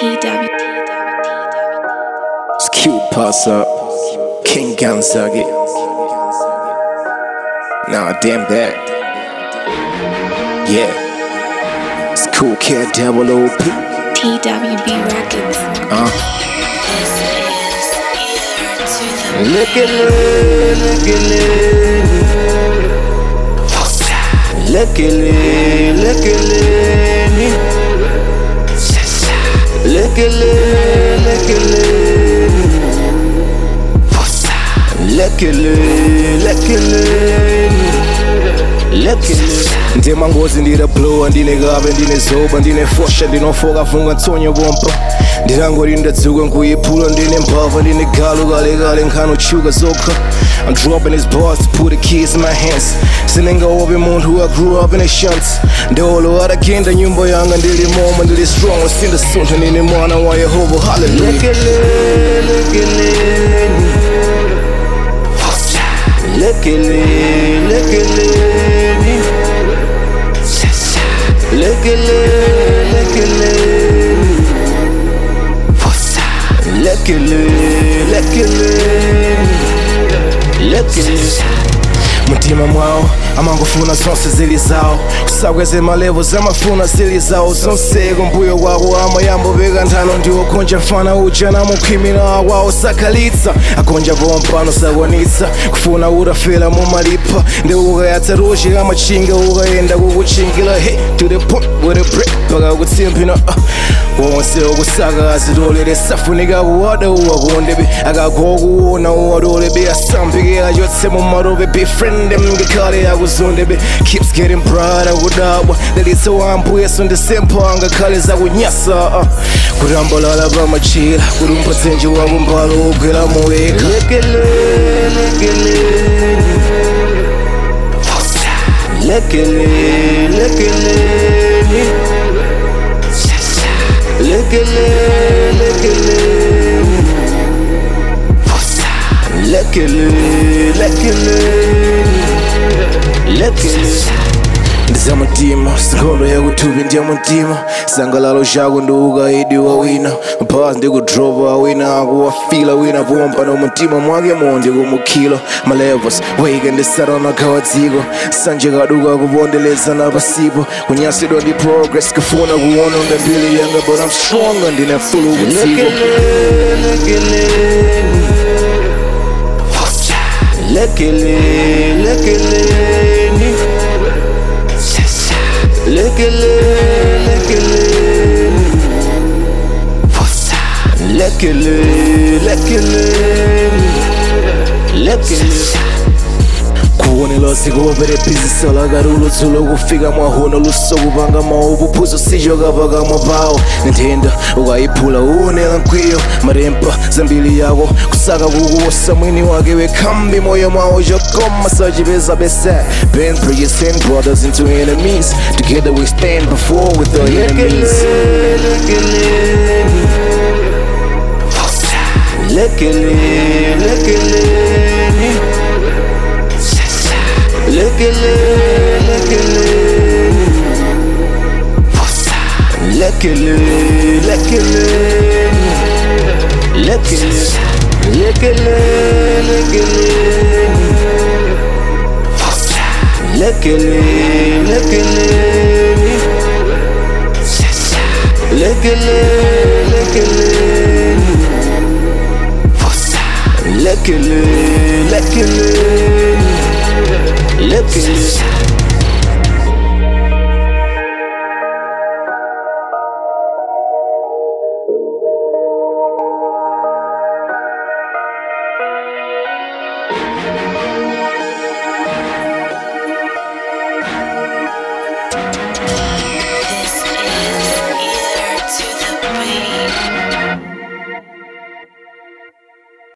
TW. It's cute, pass up. King Gonzaga. Nah, damn that. Yeah. It's Cool Cat Double OP. TWB Records. Look at it, look at it. Look at it, look at it. Look at it, look at it. Look at it, look at it. Look at it. Ndima ngozi ndira blow ndine gabe ndine zoba ndine fosha ndinofoka funga ntonya bompa ndirangorinda dzuka nkuyiphula ndine mbava ndine galo kale nkhano chuka zokha. I'm dropping his bars to put the keys in my hands. Sinenga obe muntu who I grew up in a shunts. Ndolo arakenda nyumba yanga ndili moma ndili strong usinda sunta ndine mwana wa Yehova. Hallelujah. Look at it, look at it. Look at it, look at it. Look at it, look at it. Look at it, look at it. Look at it. Mutima mwao amangofuna zonse zili zawo kusakweze malevo zamafuna zili zawo zonseko mbuyo kwako amayambobeka nthano ndiwokhonja mfana uja namukhimina wawo sakhalitsa akhonja pompano sakwanitsa kufuna utafela mumalipha ndiukayatsa roshi kamachinga ukayenda kukuchingila hey to the point with a break paka kutsimphina wonse okusaka azitolere safunika kuwada uwakondebe akagokuwona uwadolebe asambikela yotse mumarobe befriend em ngikhale akuzondebe keeps getting brighter kudabwa lelitse wambuye sondesempanga khale zakunyasa kurambalala pamachila kuti mphatsenje wakumbalo ugwela muweka lekele lekele lekele lekele lekele lekele lekele lekele ndizamutima sikolo yakuthupi ndiyamutima sangalalo chako ndiukaidi wawina mphazi ndikudropa wina akuwafila wina pompa nomutima mwake mo ndikumukhila malevels wake ndisarana khawadziko sanje kaduka kupondelezana pasipo kunyasidwa ndi progress kufuna kuona ndambili yanga but I'm stronger ndine fulu kudziko lekele lekele lekele lekele lekele lekele lekele kuonela sikopere bhizisala karulo dzulo kufika mwahono lusokupanga maubuphuzo sijokapaka mwapawo nintenda ukayiphula uonela nkwiyo marempa zambili yako kusaka kukuwosa mwini wake wekhambi moyo mwawo chokoma sachipeza besa bend bridges and brothers into enemies together we stand before with the enemies lekele lekele lekele lekele lekele lekele lekele lekele lekele lekele lekele lekele lekele lekele